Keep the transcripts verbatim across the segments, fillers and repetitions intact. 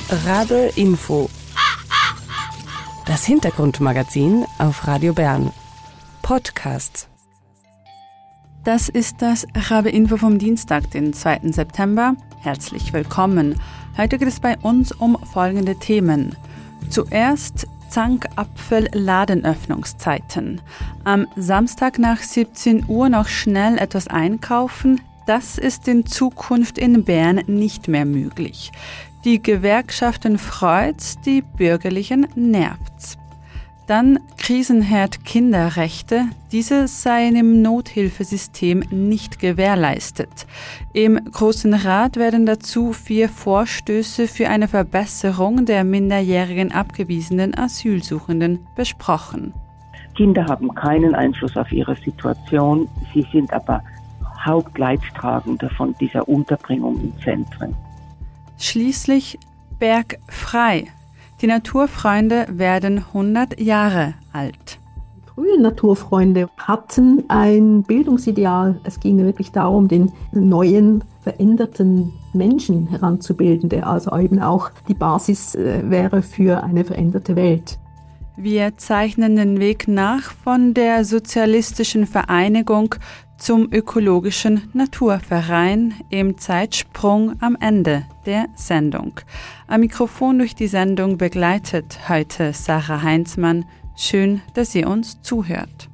Rabe Info. Das Hintergrundmagazin auf Radio Bern. Podcast. Das ist das Rabe Info vom Dienstag, den zweiten September. Herzlich willkommen. Heute geht es bei uns um folgende Themen. Zuerst Zankapfel-Ladenöffnungszeiten. Am Samstag nach siebzehn Uhr noch schnell etwas einkaufen, das ist in Zukunft in Bern nicht mehr möglich. Die Gewerkschaften freut's, die Bürgerlichen nervt's. Dann Krisenherd Kinderrechte. Diese seien im Nothilfesystem nicht gewährleistet. Im Großen Rat werden dazu vier Vorstöße für eine Verbesserung der minderjährigen abgewiesenen Asylsuchenden besprochen. Kinder haben keinen Einfluss auf ihre Situation, sie sind aber Hauptleidtragende von dieser Unterbringung in Zentren. Schließlich bergfrei. Die Naturfreunde werden hundert Jahre alt. Frühe Naturfreunde hatten ein Bildungsideal. Es ging wirklich darum, den neuen, veränderten Menschen heranzubilden, der also eben auch die Basis wäre für eine veränderte Welt. Wir zeichnen den Weg nach von der sozialistischen Vereinigung zum ökologischen Naturverein im Zeitsprung am Ende der Sendung. Am Mikrofon durch die Sendung begleitet heute Sarah Heinzmann. Schön, dass ihr uns zuhört.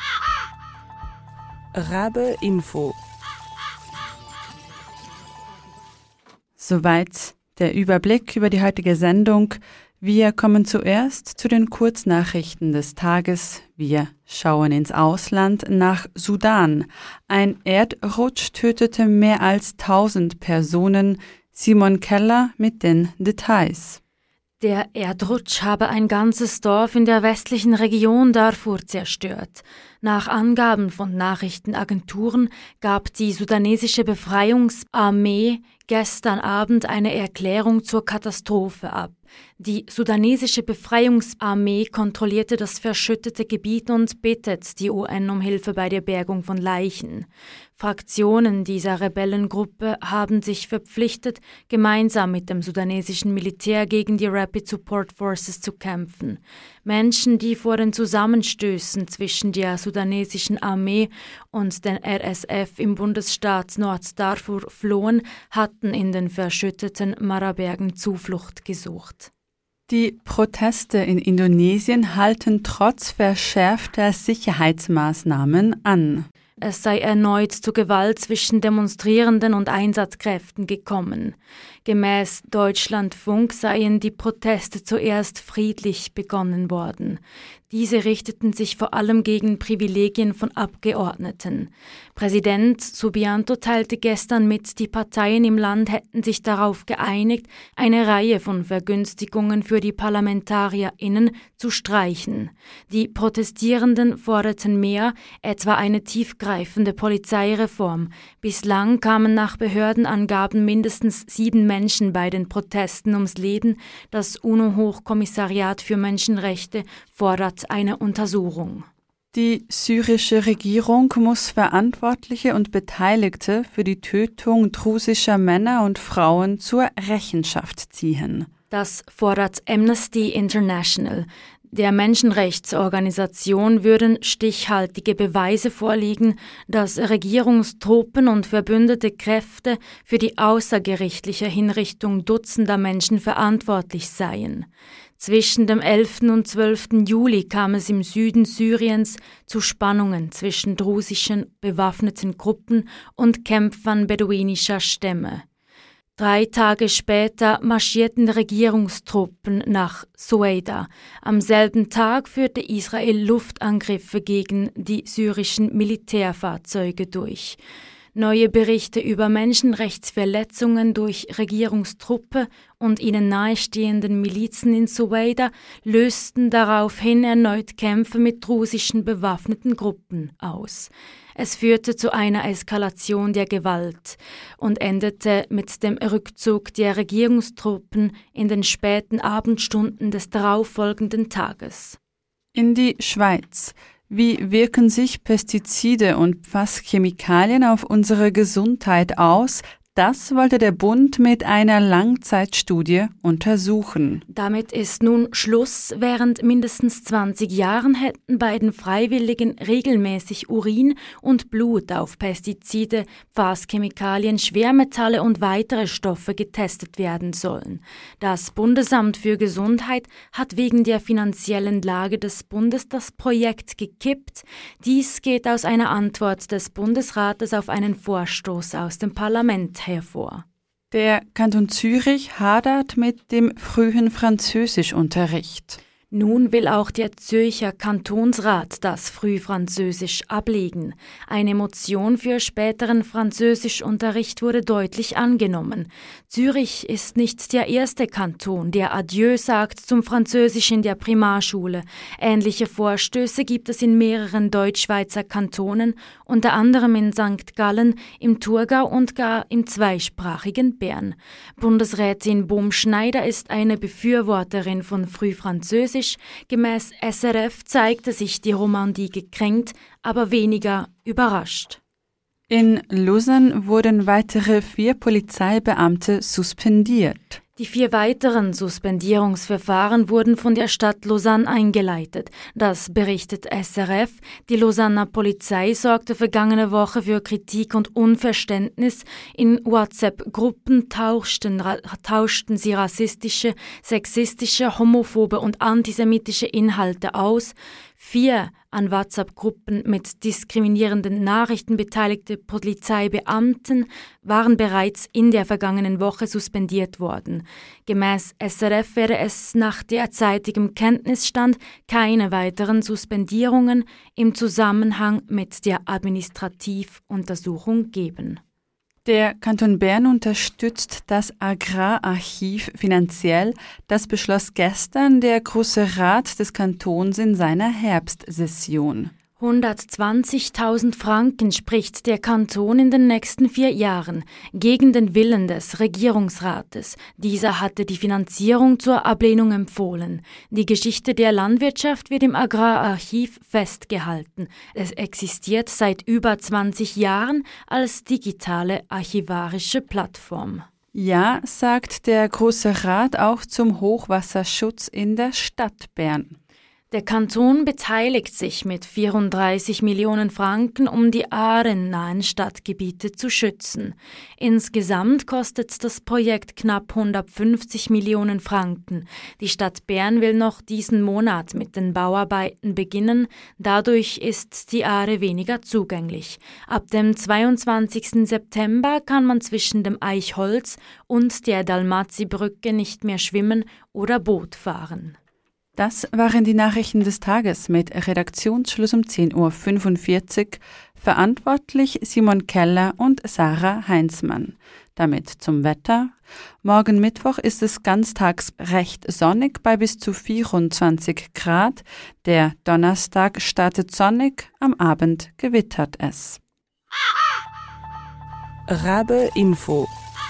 Rabe Info. Soweit der Überblick über die heutige Sendung. Wir kommen zuerst zu den Kurznachrichten des Tages. Wir schauen ins Ausland nach Sudan. Ein Erdrutsch tötete mehr als tausend Personen. Simon Keller mit den Details. Der Erdrutsch habe ein ganzes Dorf in der westlichen Region Darfur zerstört. Nach Angaben von Nachrichtenagenturen gab die sudanesische Befreiungsarmee gestern Abend eine Erklärung zur Katastrophe ab. Die sudanesische Befreiungsarmee kontrollierte das verschüttete Gebiet und bittet die U N um Hilfe bei der Bergung von Leichen. Fraktionen dieser Rebellengruppe haben sich verpflichtet, gemeinsam mit dem sudanesischen Militär gegen die Rapid Support Forces zu kämpfen. Menschen, die vor den Zusammenstößen zwischen der sudanesischen Armee und den R S F im Bundesstaat Nord-Darfur flohen, hatten in den verschütteten Mara-Bergen Zuflucht gesucht. Die Proteste in Indonesien halten trotz verschärfter Sicherheitsmaßnahmen an. Es sei erneut zu Gewalt zwischen Demonstrierenden und Einsatzkräften gekommen. Gemäß Deutschlandfunk seien die Proteste zuerst friedlich begonnen worden. Diese richteten sich vor allem gegen Privilegien von Abgeordneten. Präsident Subianto teilte gestern mit, die Parteien im Land hätten sich darauf geeinigt, eine Reihe von Vergünstigungen für die ParlamentarierInnen zu streichen. Die Protestierenden forderten mehr, etwa eine tiefgreifende Polizeireform. Bislang kamen nach Behördenangaben mindestens sieben Menschen bei den Protesten ums Leben. Das UNO-Hochkommissariat für Menschenrechte fordert eine Untersuchung. Die syrische Regierung muss Verantwortliche und Beteiligte für die Tötung drusischer Männer und Frauen zur Rechenschaft ziehen. Das fordert Amnesty International. Der Menschenrechtsorganisation würden stichhaltige Beweise vorliegen, dass Regierungstruppen und verbündete Kräfte für die außergerichtliche Hinrichtung Dutzender Menschen verantwortlich seien. Zwischen dem elften und zwölften Juli kam es im Süden Syriens zu Spannungen zwischen drusischen bewaffneten Gruppen und Kämpfern beduinischer Stämme. Drei Tage später marschierten Regierungstruppen nach Suaida. Am selben Tag führte Israel Luftangriffe gegen die syrischen Militärfahrzeuge durch. Neue Berichte über Menschenrechtsverletzungen durch Regierungstruppe und ihnen nahestehenden Milizen in Suaida lösten daraufhin erneut Kämpfe mit drusischen bewaffneten Gruppen aus. Es führte zu einer Eskalation der Gewalt und endete mit dem Rückzug der Regierungstruppen in den späten Abendstunden des darauffolgenden Tages. In die Schweiz. Wie wirken sich Pestizide und Pfasschemikalien auf unsere Gesundheit aus? Das wollte der Bund mit einer Langzeitstudie untersuchen. Damit ist nun Schluss. Während mindestens zwanzig Jahren hätten bei den Freiwilligen regelmäßig Urin und Blut auf Pestizide, Pflanzenchemikalien, Schwermetalle und weitere Stoffe getestet werden sollen. Das Bundesamt für Gesundheit hat wegen der finanziellen Lage des Bundes das Projekt gekippt. Dies geht aus einer Antwort des Bundesrates auf einen Vorstoß aus dem Parlament hervor. Der Kanton Zürich hadert mit dem frühen Französischunterricht. Nun will auch der Zürcher Kantonsrat das Frühfranzösisch ablegen. Eine Motion für späteren Französischunterricht wurde deutlich angenommen. Zürich ist nicht der erste Kanton, der Adieu sagt zum Französisch in der Primarschule. Ähnliche Vorstöße gibt es in mehreren Deutschschweizer Kantonen, unter anderem in Sankt Gallen, im Thurgau und gar im zweisprachigen Bern. Bundesrätin Bohm-Schneider ist eine Befürworterin von Frühfranzösisch. Gemäß S R F zeigte sich die Romandie gekränkt, aber weniger überrascht. In Lausanne wurden weitere vier Polizeibeamte suspendiert. Die vier weiteren Suspendierungsverfahren wurden von der Stadt Lausanne eingeleitet. Das berichtet S R F. Die Lausanner Polizei sorgte vergangene Woche für Kritik und Unverständnis. In WhatsApp-Gruppen tauschten, tauschten sie rassistische, sexistische, homophobe und antisemitische Inhalte aus. Vier an WhatsApp-Gruppen mit diskriminierenden Nachrichten beteiligte Polizeibeamten waren bereits in der vergangenen Woche suspendiert worden. Gemäß S R F wäre es nach derzeitigem Kenntnisstand keine weiteren Suspendierungen im Zusammenhang mit der Administrativuntersuchung geben. Der Kanton Bern unterstützt das Agrararchiv finanziell. Das beschloss gestern der Grosse Rat des Kantons in seiner Herbstsession. hundertzwanzigtausend Franken spricht der Kanton in den nächsten vier Jahren gegen den Willen des Regierungsrates. Dieser hatte die Finanzierung zur Ablehnung empfohlen. Die Geschichte der Landwirtschaft wird im Agrararchiv festgehalten. Es existiert seit über zwanzig Jahren als digitale archivarische Plattform. Ja, sagt der Grosse Rat auch zum Hochwasserschutz in der Stadt Bern. Der Kanton beteiligt sich mit vierunddreißig Millionen Franken, um die aarenahen Stadtgebiete zu schützen. Insgesamt kostet das Projekt knapp hundertfünfzig Millionen Franken. Die Stadt Bern will noch diesen Monat mit den Bauarbeiten beginnen. Dadurch ist die Aare weniger zugänglich. Ab dem zweiundzwanzigsten September kann man zwischen dem Eichholz und der Dalmazi-Brücke nicht mehr schwimmen oder Boot fahren. Das waren die Nachrichten des Tages mit Redaktionsschluss um zehn Uhr fünfundvierzig. Verantwortlich Simon Keller und Sarah Heinzmann. Damit zum Wetter. Morgen Mittwoch ist es ganztags recht sonnig bei bis zu vierundzwanzig Grad. Der Donnerstag startet sonnig, am Abend gewittert es. Rabe Info.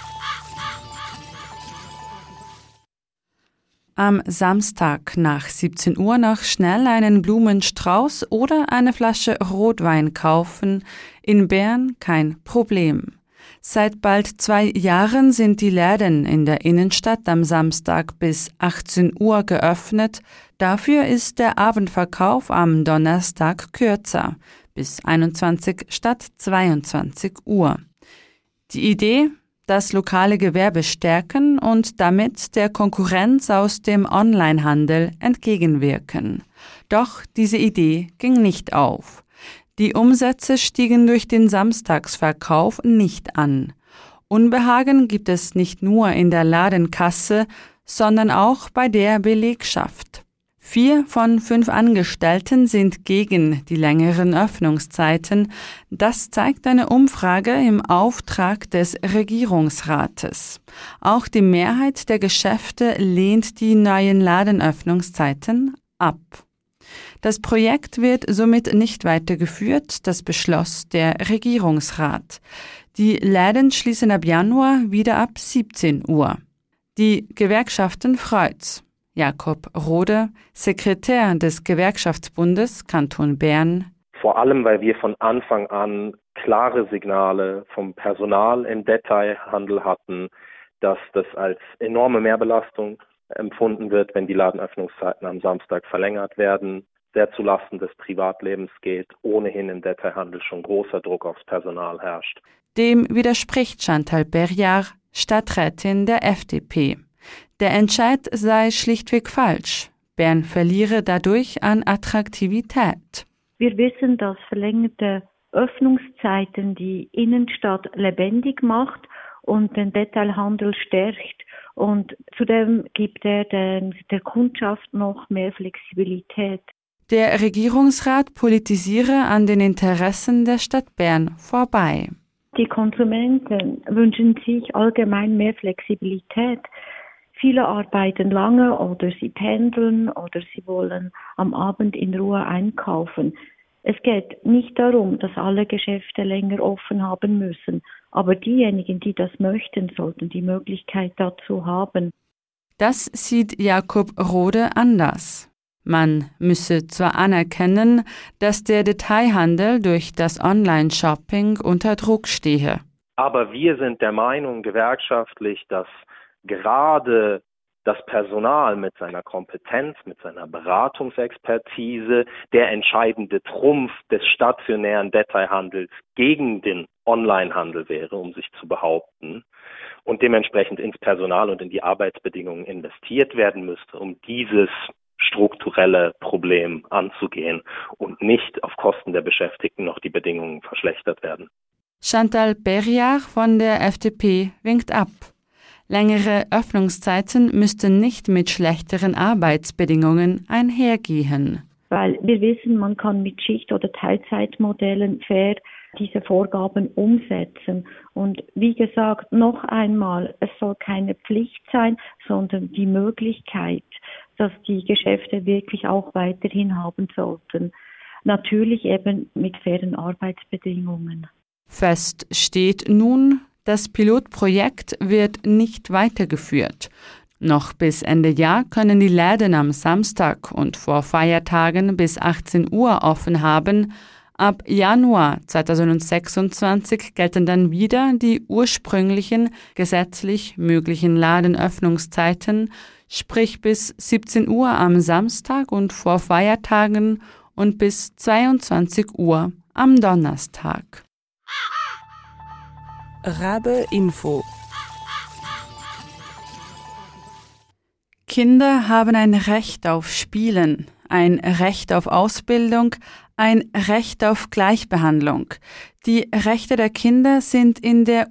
Am Samstag nach siebzehn Uhr noch schnell einen Blumenstrauß oder eine Flasche Rotwein kaufen. In Bern kein Problem. Seit bald zwei Jahren sind die Läden in der Innenstadt am Samstag bis achtzehn Uhr geöffnet. Dafür ist der Abendverkauf am Donnerstag kürzer, bis einundzwanzig statt zweiundzwanzig Uhr. Die Idee? Das lokale Gewerbe stärken und damit der Konkurrenz aus dem Onlinehandel entgegenwirken. Doch diese Idee ging nicht auf. Die Umsätze stiegen durch den Samstagsverkauf nicht an. Unbehagen gibt es nicht nur in der Ladenkasse, sondern auch bei der Belegschaft. Vier von fünf Angestellten sind gegen die längeren Öffnungszeiten. Das zeigt eine Umfrage im Auftrag des Regierungsrates. Auch die Mehrheit der Geschäfte lehnt die neuen Ladenöffnungszeiten ab. Das Projekt wird somit nicht weitergeführt, das beschloss der Regierungsrat. Die Läden schließen ab Januar wieder ab siebzehn Uhr. Die Gewerkschaften freut's. Jakob Rode, Sekretär des Gewerkschaftsbundes Kanton Bern. Vor allem, weil wir von Anfang an klare Signale vom Personal im Detailhandel hatten, dass das als enorme Mehrbelastung empfunden wird, wenn die Ladenöffnungszeiten am Samstag verlängert werden, sehr zulasten des Privatlebens geht, ohnehin im Detailhandel schon großer Druck aufs Personal herrscht. Dem widerspricht Chantal Berjard, Stadträtin der F D P. Der Entscheid sei schlichtweg falsch. Bern verliere dadurch an Attraktivität. Wir wissen, dass verlängerte Öffnungszeiten die Innenstadt lebendig macht und den Detailhandel stärkt. Und zudem gibt er den, der Kundschaft noch mehr Flexibilität. Der Regierungsrat politisiere an den Interessen der Stadt Bern vorbei. Die Konsumenten wünschen sich allgemein mehr Flexibilität. Viele arbeiten lange oder sie pendeln oder sie wollen am Abend in Ruhe einkaufen. Es geht nicht darum, dass alle Geschäfte länger offen haben müssen, aber diejenigen, die das möchten, sollten die Möglichkeit dazu haben. Das sieht Jakob Rode anders. Man müsse zwar anerkennen, dass der Detailhandel durch das Online-Shopping unter Druck stehe. Aber wir sind der Meinung gewerkschaftlich, dass gerade das Personal mit seiner Kompetenz, mit seiner Beratungsexpertise der entscheidende Trumpf des stationären Detailhandels gegen den Onlinehandel wäre, um sich zu behaupten, und dementsprechend ins Personal und in die Arbeitsbedingungen investiert werden müsste, um dieses strukturelle Problem anzugehen und nicht auf Kosten der Beschäftigten noch die Bedingungen verschlechtert werden. Chantal Berjard von der F D P winkt ab. Längere Öffnungszeiten müssten nicht mit schlechteren Arbeitsbedingungen einhergehen. Weil wir wissen, man kann mit Schicht- oder Teilzeitmodellen fair diese Vorgaben umsetzen. Und wie gesagt, noch einmal, es soll keine Pflicht sein, sondern die Möglichkeit, dass die Geschäfte wirklich auch weiterhin haben sollten. Natürlich eben mit fairen Arbeitsbedingungen. Fest steht nun, das Pilotprojekt wird nicht weitergeführt. Noch bis Ende Jahr können die Läden am Samstag und vor Feiertagen bis achtzehn Uhr offen haben. Ab Januar zweitausendsechsundzwanzig gelten dann wieder die ursprünglichen gesetzlich möglichen Ladenöffnungszeiten, sprich bis siebzehn Uhr am Samstag und vor Feiertagen und bis zweiundzwanzig Uhr am Donnerstag. Rabe Info. Kinder haben ein Recht auf Spielen, ein Recht auf Ausbildung, ein Recht auf Gleichbehandlung. Die Rechte der Kinder sind in der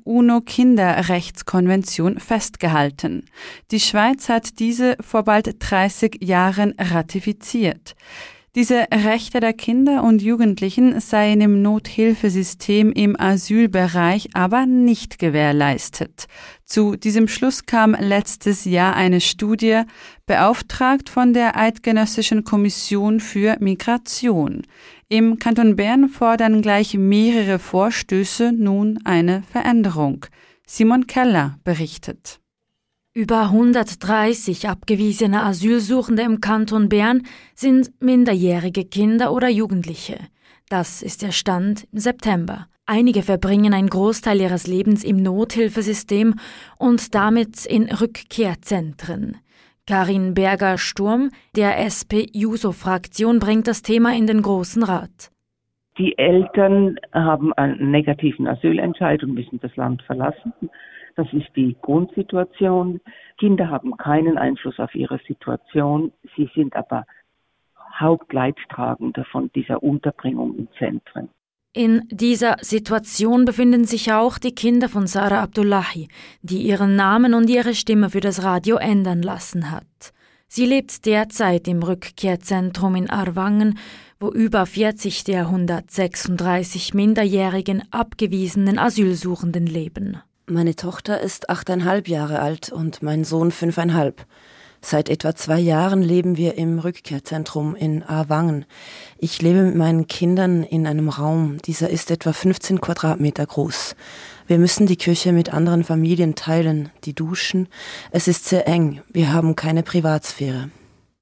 UNO-Kinderrechtskonvention festgehalten. Die Schweiz hat diese vor bald dreißig Jahren ratifiziert. Diese Rechte der Kinder und Jugendlichen seien im Nothilfesystem im Asylbereich aber nicht gewährleistet. Zu diesem Schluss kam letztes Jahr eine Studie, beauftragt von der Eidgenössischen Kommission für Migration. Im Kanton Bern fordern gleich mehrere Vorstöße nun eine Veränderung. Simon Keller berichtet. Über hundertdreißig abgewiesene Asylsuchende im Kanton Bern sind minderjährige Kinder oder Jugendliche. Das ist der Stand im September. Einige verbringen einen Großteil ihres Lebens im Nothilfesystem und damit in Rückkehrzentren. Karin Berger-Sturm der S P-Juso-Fraktion bringt das Thema in den Großen Rat. Die Eltern haben einen negativen Asylentscheid und müssen das Land verlassen. Das ist die Grundsituation. Kinder haben keinen Einfluss auf ihre Situation. Sie sind aber Hauptleidtragende von dieser Unterbringung in Zentren. In dieser Situation befinden sich auch die Kinder von Sarah Abdullahi, die ihren Namen und ihre Stimme für das Radio ändern lassen hat. Sie lebt derzeit im Rückkehrzentrum in Aarwangen, wo über vierzig der hundertsechsunddreißig minderjährigen abgewiesenen Asylsuchenden leben. Meine Tochter ist achteinhalb Jahre alt und mein Sohn fünfeinhalb. Seit etwa zwei Jahren leben wir im Rückkehrzentrum in Aarwangen. Ich lebe mit meinen Kindern in einem Raum. Dieser ist etwa fünfzehn Quadratmeter groß. Wir müssen die Küche mit anderen Familien teilen, die duschen. Es ist sehr eng. Wir haben keine Privatsphäre.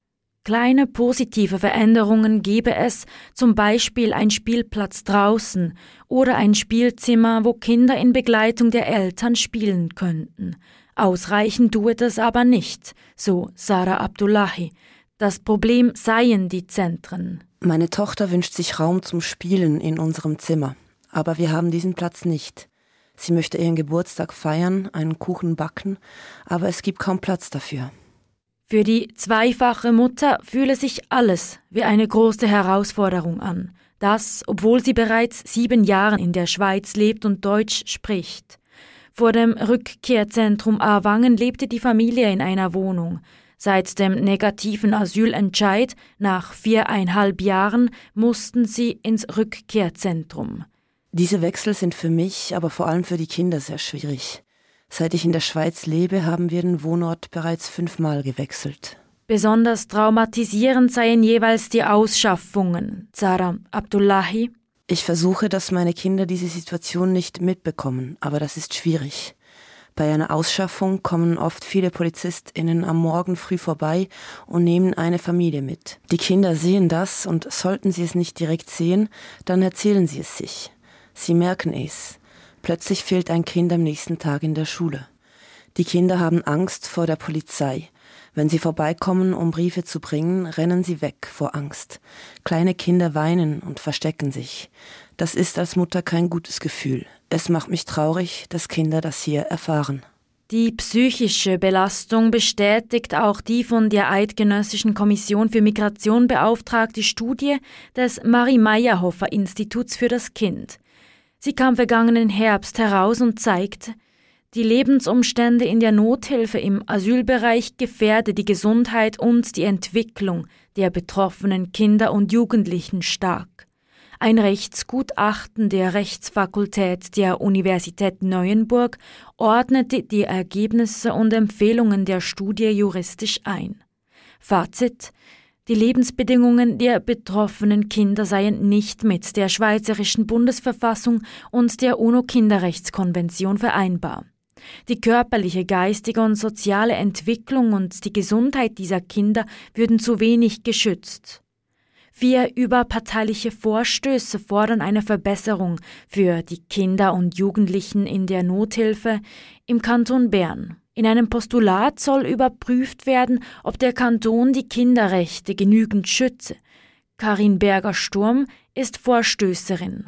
Kleine positive Veränderungen gebe es, zum Beispiel ein Spielplatz draußen oder ein Spielzimmer, wo Kinder in Begleitung der Eltern spielen könnten. Ausreichend tue das aber nicht, so Sarah Abdullahi. Das Problem seien die Zentren. Meine Tochter wünscht sich Raum zum Spielen in unserem Zimmer, aber wir haben diesen Platz nicht. Sie möchte ihren Geburtstag feiern, einen Kuchen backen, aber es gibt kaum Platz dafür. Für die zweifache Mutter fühle sich alles wie eine große Herausforderung an. Das, obwohl sie bereits sieben Jahre in der Schweiz lebt und Deutsch spricht. Vor dem Rückkehrzentrum Aarwangen lebte die Familie in einer Wohnung. Seit dem negativen Asylentscheid nach viereinhalb Jahren mussten sie ins Rückkehrzentrum. Diese Wechsel sind für mich, aber vor allem für die Kinder sehr schwierig. Seit ich in der Schweiz lebe, haben wir den Wohnort bereits fünfmal gewechselt. Besonders traumatisierend seien jeweils die Ausschaffungen. Sarah Abdullahi. Ich versuche, dass meine Kinder diese Situation nicht mitbekommen, aber das ist schwierig. Bei einer Ausschaffung kommen oft viele PolizistInnen am Morgen früh vorbei und nehmen eine Familie mit. Die Kinder sehen das und sollten sie es nicht direkt sehen, dann erzählen sie es sich. Sie merken es. Plötzlich fehlt ein Kind am nächsten Tag in der Schule. Die Kinder haben Angst vor der Polizei. Wenn sie vorbeikommen, um Briefe zu bringen, rennen sie weg vor Angst. Kleine Kinder weinen und verstecken sich. Das ist als Mutter kein gutes Gefühl. Es macht mich traurig, dass Kinder das hier erfahren. Die psychische Belastung bestätigt auch die von der Eidgenössischen Kommission für Migration beauftragte Studie des Marie-Meyerhofer-Instituts für das Kind. Sie kam vergangenen Herbst heraus und zeigt, die Lebensumstände in der Nothilfe im Asylbereich gefährde die Gesundheit und die Entwicklung der betroffenen Kinder und Jugendlichen stark. Ein Rechtsgutachten der Rechtsfakultät der Universität Neuenburg ordnete die Ergebnisse und Empfehlungen der Studie juristisch ein. Fazit: Die Lebensbedingungen der betroffenen Kinder seien nicht mit der Schweizerischen Bundesverfassung und der UNO-Kinderrechtskonvention vereinbar. Die körperliche, geistige und soziale Entwicklung und die Gesundheit dieser Kinder würden zu wenig geschützt. Vier überparteiliche Vorstöße fordern eine Verbesserung für die Kinder und Jugendlichen in der Nothilfe im Kanton Bern. In einem Postulat soll überprüft werden, ob der Kanton die Kinderrechte genügend schütze. Karin Berger-Sturm ist Vorstößerin.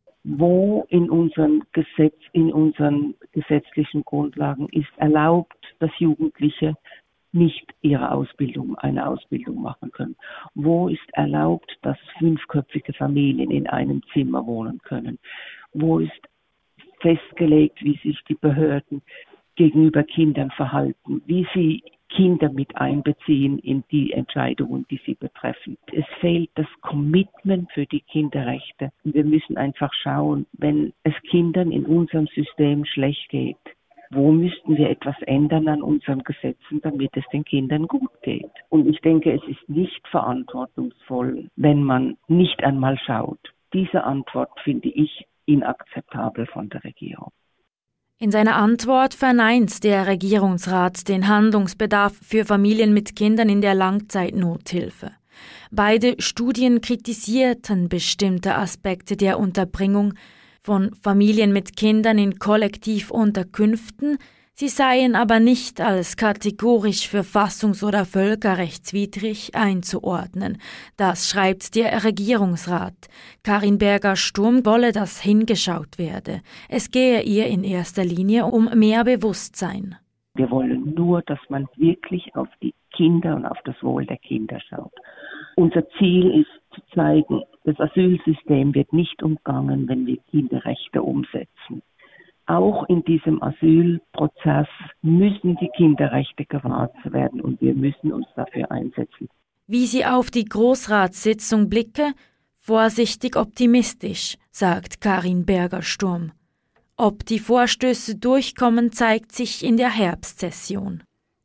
Wo in unserem Gesetz, in unseren gesetzlichen Grundlagen ist erlaubt, dass Jugendliche nicht ihre Ausbildung, eine Ausbildung machen können? Wo ist erlaubt, dass fünfköpfige Familien in einem Zimmer wohnen können? Wo ist festgelegt, wie sich die Behörden gegenüber Kindern verhalten, wie sie Kinder mit einbeziehen in die Entscheidungen, die sie betreffen? Es fehlt das Commitment für die Kinderrechte. Wir müssen einfach schauen, wenn es Kindern in unserem System schlecht geht, wo müssten wir etwas ändern an unseren Gesetzen, damit es den Kindern gut geht? Und ich denke, es ist nicht verantwortungsvoll, wenn man nicht einmal schaut. Diese Antwort finde ich inakzeptabel von der Regierung. In seiner Antwort verneint der Regierungsrat den Handlungsbedarf für Familien mit Kindern in der Langzeitnothilfe. Beide Studien kritisierten bestimmte Aspekte der Unterbringung von Familien mit Kindern in Kollektivunterkünften, sie seien aber nicht als kategorisch verfassungs- oder völkerrechtswidrig einzuordnen. Das schreibt der Regierungsrat. Karin Berger-Sturm wolle, dass hingeschaut werde. Es gehe ihr in erster Linie um mehr Bewusstsein. Wir wollen nur, dass man wirklich auf die Kinder und auf das Wohl der Kinder schaut. Unser Ziel ist zu zeigen, das Asylsystem wird nicht umgangen, wenn wir Kinderrechte umsetzen. Auch in diesem Asylprozess müssen die Kinderrechte gewahrt werden und wir müssen uns dafür einsetzen. Wie sie auf die Grossratssitzung blicke, vorsichtig optimistisch, sagt Karin Berger-Sturm. Ob die Vorstöße durchkommen, zeigt sich in der Herbstsession.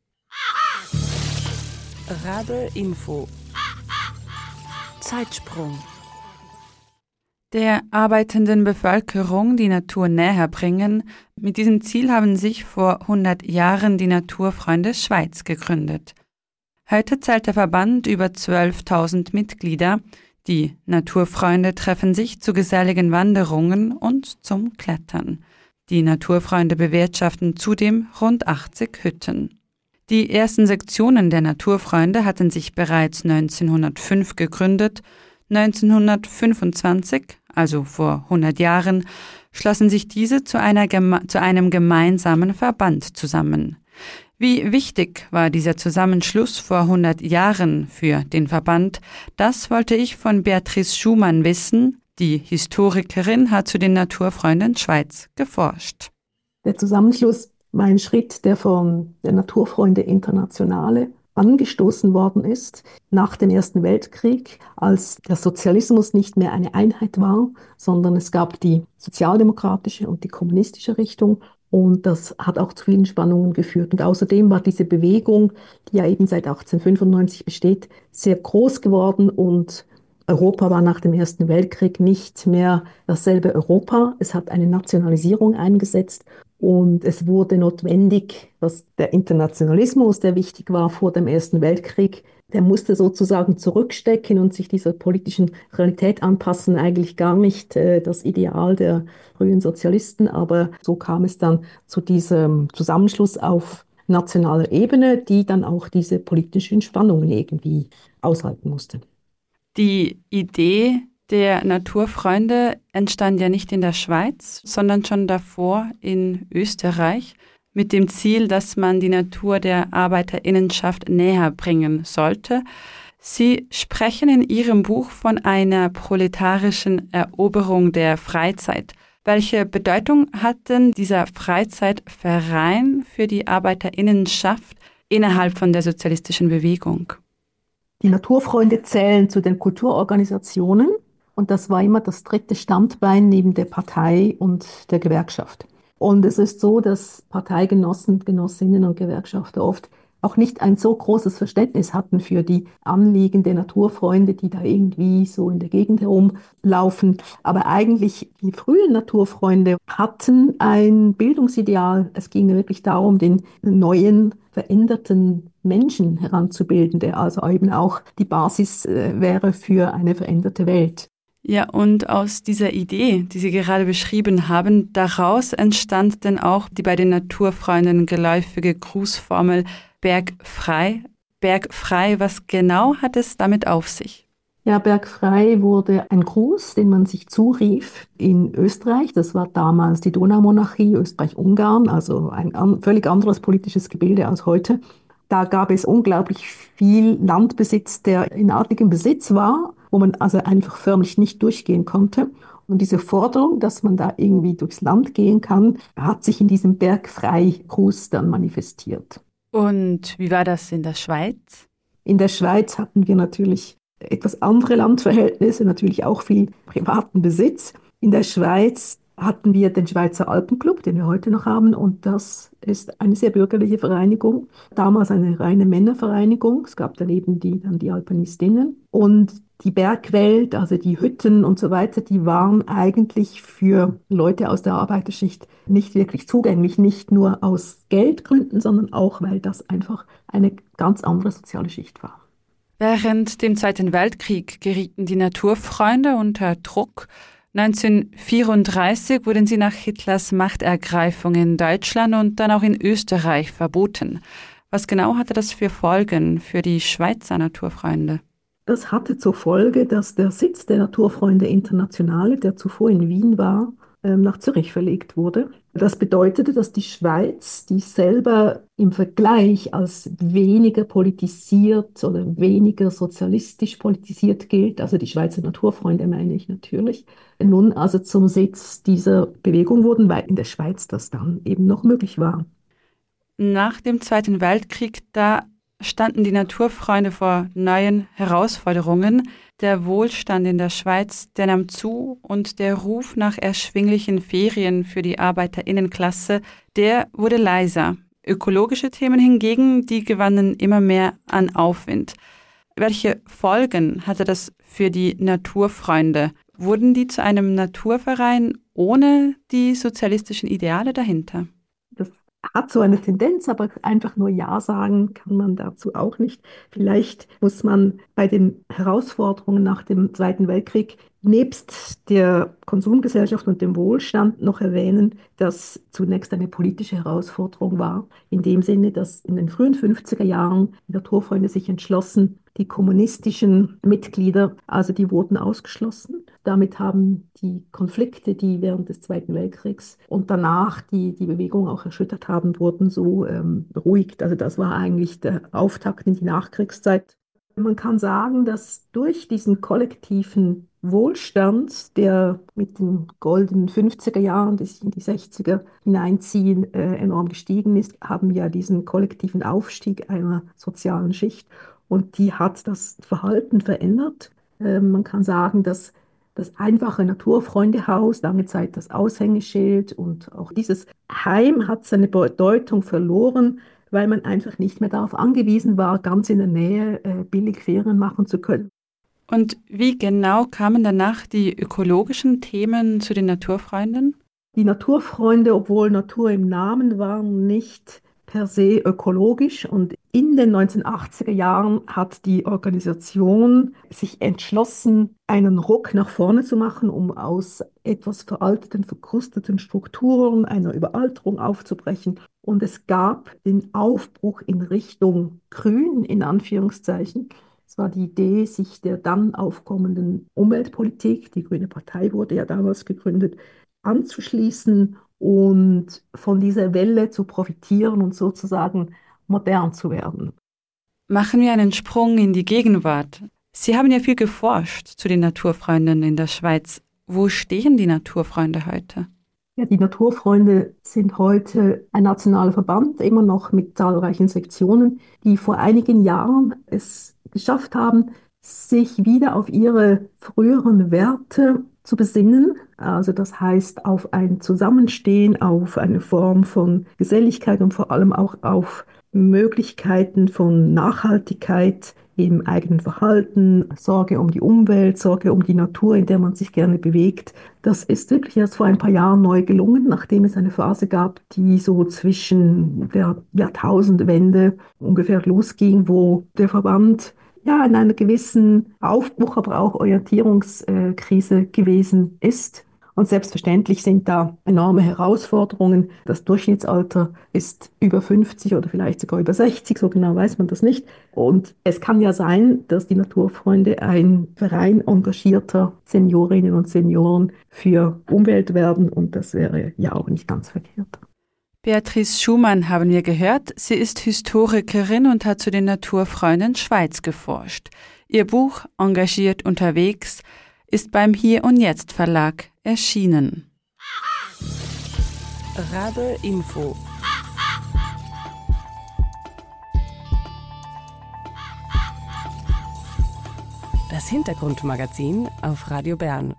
Rabel Info. Zeitsprung. Der arbeitenden Bevölkerung die Natur näher bringen. Mit diesem Ziel haben sich vor hundert Jahren die Naturfreunde Schweiz gegründet. Heute zählt der Verband über zwölftausend Mitglieder. Die Naturfreunde treffen sich zu geselligen Wanderungen und zum Klettern. Die Naturfreunde bewirtschaften zudem rund achtzig Hütten. Die ersten Sektionen der Naturfreunde hatten sich bereits neunzehnhundertfünf gegründet. neunzehnhundertfünfundzwanzig, also vor hundert Jahren, schlossen sich diese zu, einer geme- zu einem gemeinsamen Verband zusammen. Wie wichtig war dieser Zusammenschluss vor hundert Jahren für den Verband? Das wollte ich von Beatrice Schumann wissen. Die Historikerin hat zu den Naturfreunden Schweiz geforscht. Der Zusammenschluss war ein Schritt, der von der Naturfreunde Internationale angestoßen worden ist nach dem Ersten Weltkrieg, als der Sozialismus nicht mehr eine Einheit war, sondern es gab die sozialdemokratische und die kommunistische Richtung. Und das hat auch zu vielen Spannungen geführt. Und außerdem war diese Bewegung, die ja eben seit achtzehnhundertfünfundneunzig besteht, sehr groß geworden und Europa war nach dem Ersten Weltkrieg nicht mehr dasselbe Europa. Es hat eine Nationalisierung eingesetzt und es wurde notwendig, dass der Internationalismus, der wichtig war vor dem Ersten Weltkrieg, der musste sozusagen zurückstecken und sich dieser politischen Realität anpassen. Eigentlich gar nicht äh, das Ideal der frühen Sozialisten, aber so kam es dann zu diesem Zusammenschluss auf nationaler Ebene, die dann auch diese politischen Spannungen irgendwie aushalten musste. Die Idee der Naturfreunde entstand ja nicht in der Schweiz, sondern schon davor in Österreich mit dem Ziel, dass man die Natur der Arbeiterinnenschaft näher bringen sollte. Sie sprechen in Ihrem Buch von einer proletarischen Eroberung der Freizeit. Welche Bedeutung hat denn dieser Freizeitverein für die Arbeiterinnenschaft innerhalb von der sozialistischen Bewegung? Die Naturfreunde zählen zu den Kulturorganisationen und das war immer das dritte Standbein neben der Partei und der Gewerkschaft. Und es ist so, dass Parteigenossen, Genossinnen und Gewerkschafter oft auch nicht ein so großes Verständnis hatten für die Anliegen der Naturfreunde, die da irgendwie so in der Gegend herumlaufen. Aber eigentlich die frühen Naturfreunde hatten ein Bildungsideal. Es ging wirklich darum, den neuen, veränderten Menschen heranzubilden, der also eben auch die Basis äh, wäre für eine veränderte Welt. Ja, und aus dieser Idee, die Sie gerade beschrieben haben, daraus entstand dann auch die bei den Naturfreunden geläufige Grußformel Bergfrei. Bergfrei, was genau hat es damit auf sich? Ja, Bergfrei wurde ein Gruß, den man sich zurief in Österreich. Das war damals die Donaumonarchie, Österreich-Ungarn, also ein an, völlig anderes politisches Gebilde als heute. Da gab es unglaublich viel Landbesitz, der in adligem Besitz war, wo man also einfach förmlich nicht durchgehen konnte. Und diese Forderung, dass man da irgendwie durchs Land gehen kann, hat sich in diesem Bergfrei-Gruß dann manifestiert. Und wie war das in der Schweiz? In der Schweiz hatten wir natürlich etwas andere Landverhältnisse, natürlich auch viel privaten Besitz. In der Schweiz hatten wir den Schweizer Alpenclub, den wir heute noch haben, und das ist eine sehr bürgerliche Vereinigung, damals eine reine Männervereinigung. Es gab daneben die, dann die Alpinistinnen und die Bergwelt, also die Hütten und so weiter, die waren eigentlich für Leute aus der Arbeiterschicht nicht wirklich zugänglich, nicht nur aus Geldgründen, sondern auch, weil das einfach eine ganz andere soziale Schicht war. Während dem Zweiten Weltkrieg gerieten die Naturfreunde unter Druck. neunzehnhundertvierunddreißig wurden sie nach Hitlers Machtergreifung in Deutschland und dann auch in Österreich verboten. Was genau hatte das für Folgen für die Schweizer Naturfreunde? Das hatte zur Folge, dass der Sitz der Naturfreunde Internationale, der zuvor in Wien war, nach Zürich verlegt wurde. Das bedeutete, dass die Schweiz, die selber im Vergleich als weniger politisiert oder weniger sozialistisch politisiert gilt, also die Schweizer Naturfreunde meine ich natürlich, nun also zum Sitz dieser Bewegung wurden, weil in der Schweiz das dann eben noch möglich war. Nach dem Zweiten Weltkrieg, da standen die Naturfreunde vor neuen Herausforderungen. Der Wohlstand in der Schweiz, der nahm zu und der Ruf nach erschwinglichen Ferien für die Arbeiterinnenklasse, der wurde leiser. Ökologische Themen hingegen, die gewannen immer mehr an Aufwind. Welche Folgen hatte das für die Naturfreunde? Wurden die zu einem Naturverein ohne die sozialistischen Ideale dahinter? Das hat so eine Tendenz, aber einfach nur Ja sagen kann man dazu auch nicht. Vielleicht muss man bei den Herausforderungen nach dem Zweiten Weltkrieg nebst der Konsumgesellschaft und dem Wohlstand noch erwähnen, dass zunächst eine politische Herausforderung war, in dem Sinne, dass in den frühen fünfziger Jahren die Naturfreunde sich entschlossen, die kommunistischen Mitglieder, also die wurden ausgeschlossen. Damit haben die Konflikte, die während des Zweiten Weltkriegs und danach die, die Bewegung auch erschüttert haben, wurden so ähm, beruhigt. Also das war eigentlich der Auftakt in die Nachkriegszeit. Man kann sagen, dass durch diesen kollektiven Wohlstand, der mit den goldenen fünfziger Jahren, die sich in die sechziger hineinziehen, äh, enorm gestiegen ist, haben wir diesen kollektiven Aufstieg einer sozialen Schicht. Und die hat das Verhalten verändert. Äh, man kann sagen, dass das einfache Naturfreundehaus, lange Zeit das Aushängeschild und auch dieses Heim hat seine Bedeutung verloren, weil man einfach nicht mehr darauf angewiesen war, ganz in der Nähe äh, billig Ferien machen zu können. Und wie genau kamen danach die ökologischen Themen zu den Naturfreunden? Die Naturfreunde, obwohl Natur im Namen war, nicht per se ökologisch. Und in den neunzehnhundertachtziger Jahren hat die Organisation sich entschlossen, einen Ruck nach vorne zu machen, um aus etwas veralteten, verkrusteten Strukturen, einer Überalterung aufzubrechen. Und es gab den Aufbruch in Richtung Grün, in Anführungszeichen. Es war die Idee, sich der dann aufkommenden Umweltpolitik, die Grüne Partei wurde ja damals gegründet, anzuschließen und von dieser Welle zu profitieren und sozusagen modern zu werden. Machen wir einen Sprung in die Gegenwart. Sie haben ja viel geforscht zu den Naturfreunden in der Schweiz. Wo stehen die Naturfreunde heute? Ja, die Naturfreunde sind heute ein nationaler Verband, immer noch mit zahlreichen Sektionen, die vor einigen Jahren es geschafft haben, sich wieder auf ihre früheren Werte zu besinnen. Also das heißt auf ein Zusammenstehen, auf eine Form von Geselligkeit und vor allem auch auf Möglichkeiten von Nachhaltigkeit im eigenen Verhalten, Sorge um die Umwelt, Sorge um die Natur, in der man sich gerne bewegt. Das ist wirklich erst vor ein paar Jahren neu gelungen, nachdem es eine Phase gab, die so zwischen der Jahrtausendwende ungefähr losging, wo der Verband ja in einer gewissen Aufbruch, aber auch Orientierungskrise gewesen ist. Und selbstverständlich sind da enorme Herausforderungen. Das Durchschnittsalter ist über fünfzig oder vielleicht sogar über sechzig, so genau weiß man das nicht. Und es kann ja sein, dass die Naturfreunde ein Verein engagierter Seniorinnen und Senioren für Umwelt werden und das wäre ja auch nicht ganz verkehrt. Beatrice Schumann haben wir gehört. Sie ist Historikerin und hat zu den Naturfreunden Schweiz geforscht. Ihr Buch Engagiert unterwegs ist beim Hier und Jetzt Verlag erschienen. Rabe Info. Das Hintergrundmagazin auf Radio Bern.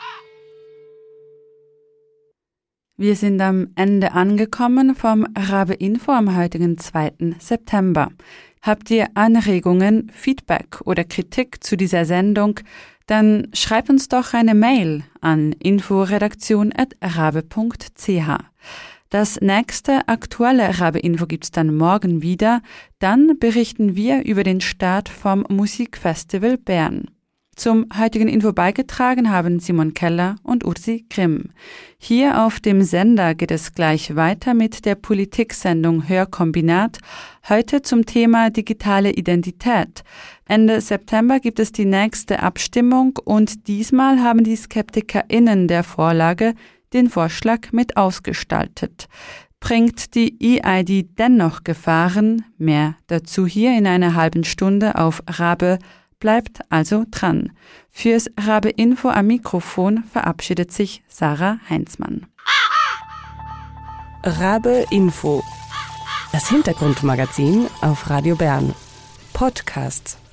Wir sind am Ende angekommen vom Rabe Info am heutigen zweiten September. Habt ihr Anregungen, Feedback oder Kritik zu dieser Sendung, dann schreibt uns doch eine Mail an inforedaktion at rabe punkt c h. Das nächste aktuelle Rabe Info gibt's dann morgen wieder. Dann berichten wir über den Start vom Musikfestival Bern. Zum heutigen Info beigetragen haben Simon Keller und Ursi Grimm. Hier auf dem Sender geht es gleich weiter mit der Politiksendung Hörkombinat, heute zum Thema digitale Identität. Ende September gibt es die nächste Abstimmung und diesmal haben die SkeptikerInnen der Vorlage den Vorschlag mit ausgestaltet. Bringt die E I D dennoch Gefahren? Mehr dazu hier in einer halben Stunde auf Rabe. Bleibt also dran. Fürs Rabe Info am Mikrofon verabschiedet sich Sarah Heinzmann. Rabe Info. Das Hintergrundmagazin auf Radio Bern. Podcast.